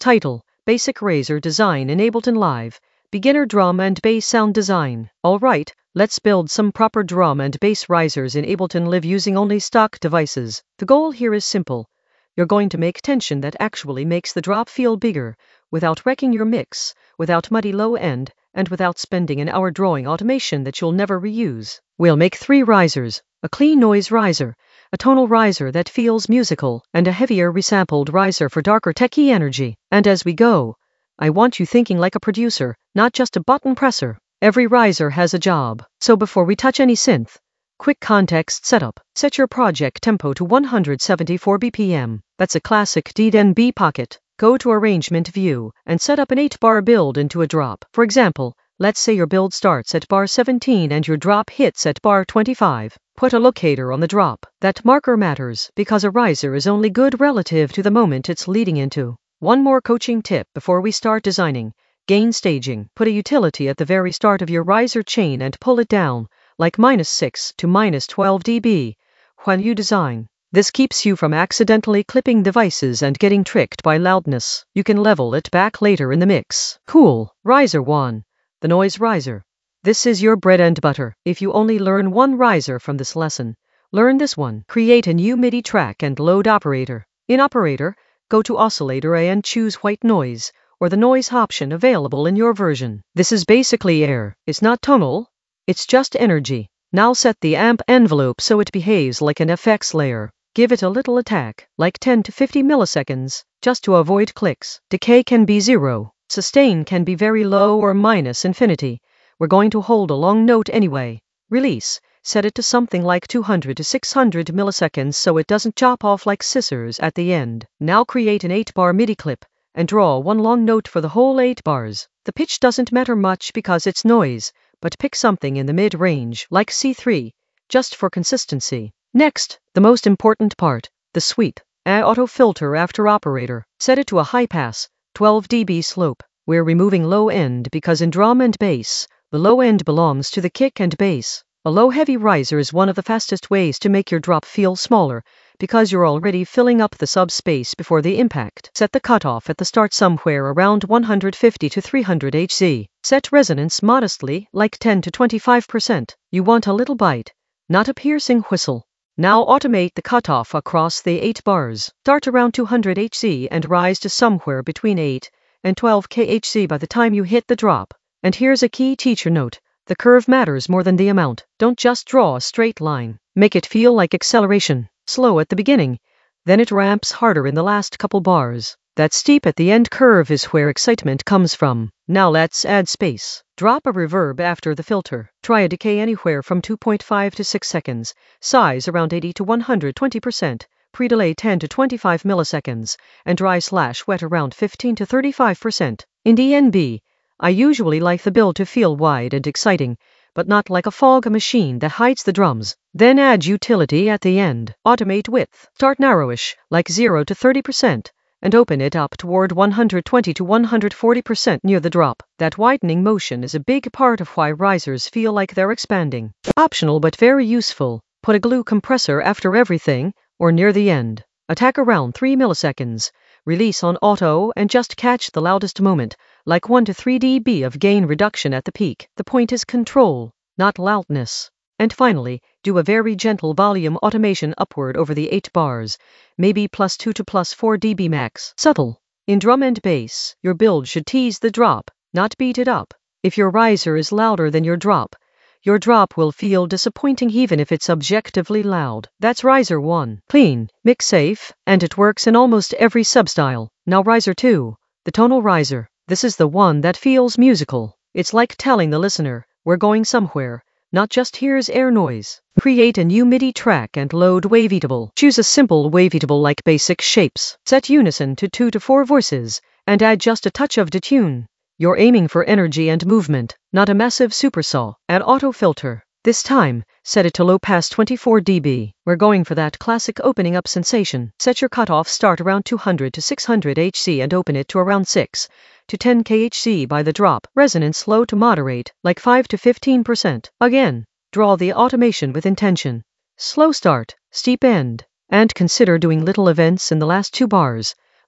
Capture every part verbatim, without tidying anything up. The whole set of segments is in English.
Title: Basic Riser Design in Ableton Live. Beginner Drum and Bass Sound Design. Alright, let's build some proper drum and bass risers in Ableton Live using only stock devices. The goal here is simple. You're going to make tension that actually makes the drop feel bigger, without wrecking your mix, without muddy low end, and without spending an hour drawing automation that you'll never reuse. We'll make three risers: a clean noise riser, a tonal riser that feels musical, and a heavier resampled riser for darker techie energy. And as we go, I want you thinking like a producer, not just a button presser. Every riser has a job. So before we touch any synth, quick context setup. Set your project tempo to one hundred seventy-four B P M. That's a classic D N B pocket. Go to Arrangement View and set up an eight bar build into a drop. For example, let's say your build starts at bar seventeen and your drop hits at bar twenty-five. Put a locator on the drop. That marker matters because a riser is only good relative to the moment it's leading into. One more coaching tip before we start designing: gain staging. Put a utility at the very start of your riser chain and pull it down, like minus six to minus twelve dB, when you design. This keeps you from accidentally clipping devices and getting tricked by loudness. You can level it back later in the mix. Cool. Riser one. The noise riser. This is your bread and butter. If you only learn one riser from this lesson, learn this one. Create a new MIDI track and load operator. In operator, go to oscillator A and choose white noise, or the noise option available in your version. This is basically air. It's not tonal, it's just energy. Now set the amp envelope so it behaves like an F X layer. Give it a little attack, like ten to fifty milliseconds, just to avoid clicks. Decay can be zero. Sustain can be very low or minus infinity. We're going to hold a long note anyway. Release. Set it to something like two hundred to six hundred milliseconds so it doesn't chop off like scissors at the end. Now create an eight bar MIDI clip and draw one long note for the whole eight bars. The pitch doesn't matter much because it's noise, but pick something in the mid-range, like C three, just for consistency. Next, the most important part, the sweep. Add auto filter after operator. Set it to a high pass, twelve dB slope. We're removing low end because in drum and bass, the low end belongs to the kick and bass. A low heavy riser is one of the fastest ways to make your drop feel smaller, because you're already filling up the subspace before the impact. Set the cutoff at the start somewhere around one hundred fifty to three hundred hertz. Set resonance modestly, like ten to twenty-five percent. You want a little bite, not a piercing whistle. Now automate the cutoff across the eight bars. Start around two hundred hertz and rise to somewhere between eight and twelve kilohertz by the time you hit the drop. And here's a key teacher note. The curve matters more than the amount. Don't just draw a straight line. Make it feel like acceleration. Slow at the beginning, then it ramps harder in the last couple bars. That steep at the end curve is where excitement comes from. Now let's add space. Drop a reverb after the filter. Try a decay anywhere from two point five to six seconds. Size around eighty to one hundred twenty percent. Pre-delay ten to twenty-five milliseconds. And dry slash wet around fifteen to thirty-five percent. In D N B, I usually like the build to feel wide and exciting, but not like a fog machine that hides the drums. Then add utility at the end. Automate width. Start narrowish, like zero to thirty percent, and open it up toward one hundred twenty to one hundred forty percent near the drop. That widening motion is a big part of why risers feel like they're expanding. Optional but very useful. Put a glue compressor after everything, or near the end. Attack around three milliseconds. Release on auto and just catch the loudest moment, like one to three dB of gain reduction at the peak. The point is control, not loudness. And finally, do a very gentle volume automation upward over the eight bars, maybe plus two to plus four dB max. Subtle. In drum and bass, your build should tease the drop, not beat it up. If your riser is louder than your drop, your drop will feel disappointing even if it's objectively loud. That's riser one. Clean, mix safe, and it works in almost every substyle. Now riser two, the tonal riser. This is the one that feels musical. It's like telling the listener, we're going somewhere, not just here's air noise. Create a new MIDI track and load Wavetable. Choose a simple Wavetable like basic shapes. Set unison to two to four voices, and add just a touch of detune. You're aiming for energy and movement, not a massive supersaw. Add auto filter. This time, set it to low pass twenty-four dB. We're going for that classic opening up sensation. Set your cutoff start around two hundred to six hundred hertz and open it to around six to ten kilohertz by the drop. Resonance low to moderate, like five to fifteen percent. Again, draw the automation with intention. Slow start, steep end, and consider doing little events in the last two bars,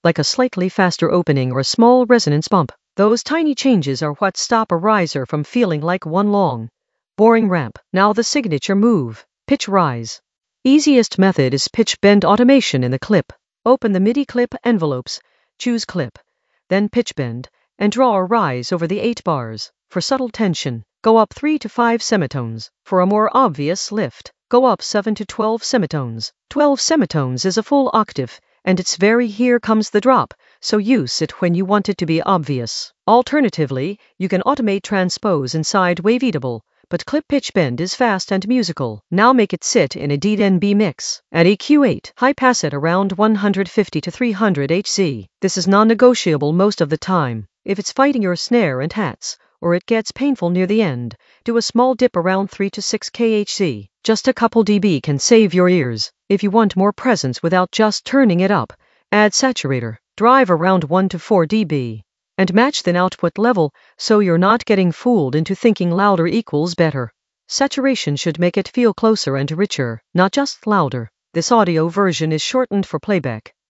like a slightly faster opening or a small resonance bump. Those tiny changes are what stop a riser from feeling like one long, boring ramp. Now the signature move, pitch rise. Easiest method is pitch bend automation in the clip. Open the MIDI clip envelopes, choose clip, then pitch bend, and draw a rise over the eight bars. For subtle tension, go up three to five semitones. For a more obvious lift, go up seven to twelve semitones. twelve semitones is a full octave, and it's very here comes the drop, so use it when you want it to be obvious. Alternatively, you can automate transpose inside Waveatable, but clip pitch bend is fast and musical. Now make it sit in a D N B mix. At E Q eight, high pass it around one fifty to three hundred hertz. This is non-negotiable most of the time. If it's fighting your snare and hats, or it gets painful near the end, do a small dip around three to six kilohertz. Just a couple dB can save your ears. If you want more presence without just turning it up, add saturator. Drive around one to four dB. And match the output level so you're not getting fooled into thinking louder equals better. Saturation should make it feel closer and richer, not just louder. This audio version is shortened for playback.